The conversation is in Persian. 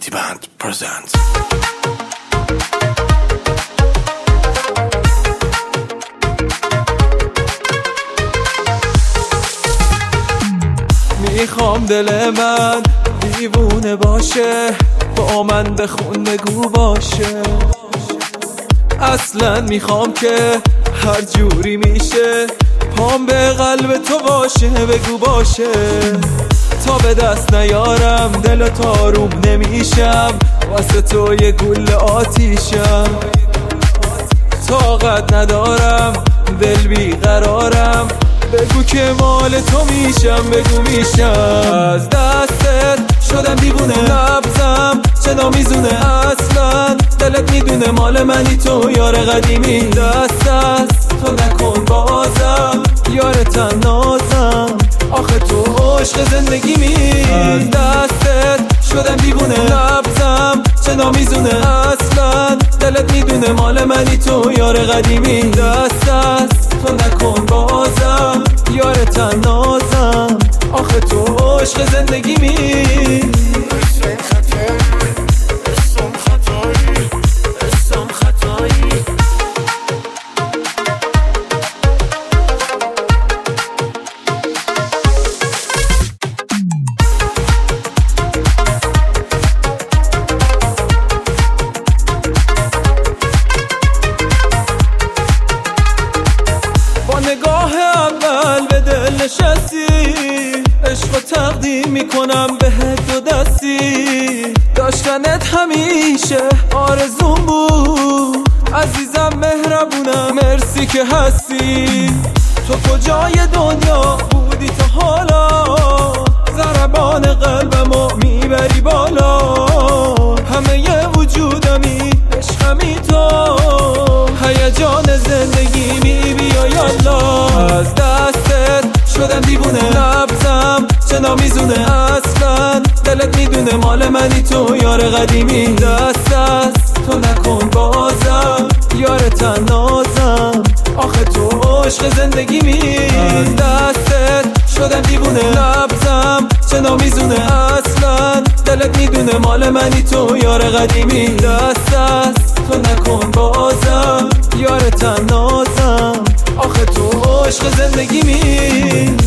مونتی بند پرزنت. میخوام دل من دیوونه باشه، با من بخون بگو باشه. اصلا میخوام که هر جوری میشه پام به قلب تو باشه، بگو باشه. تا به دست نیارم دل تاروم نمیشم، واسه تو یه گل آتیشم. طاقت ندارم دل بیقرارم، بگو که مال تو میشم، بگو میشم. از دستت شدم دیوونه، نبضم چه میزونه، اصلا دلت میدونه مال منی تو یار قدیمی. دست از تو نکن بازم یار تنازم، آخه تو عشق زندگی می. از دستت شدم دیوونه، نبضم چه میزونه، اصلا دلت میدونه مال منی تو یار قدیمی. دست از تو نکن بازم یار تنازم، آخه تو عشق زندگی می. نگاه اول به دل نشستی، عشق و تقدیم میکنم بهت دو دستی. داشتنت همیشه آرزوم بود، عزیزم مهربونم مرسی که هستی. تو کجای دنیا بودی تا حالا، ضربان قلبمو میبری بالا. همه ی وجودمی عشقمی تو، هیجان زندگی می بیا یالا. از دستت شدم دیوونه، نبضم چه میزونه، اصلا دلت میدونه مال منی تو یار قدیمی. دست از تو نکن بازم یار تنازم، آخه تو عشق زندگی می. از دستت شدم دیوونه، نبضم چه میزونه، اصلا دلت میدونه مال منی تو یار قدیمی. دست از تو نکن بازم یار تنازم، آخه تو عشق زندگی می.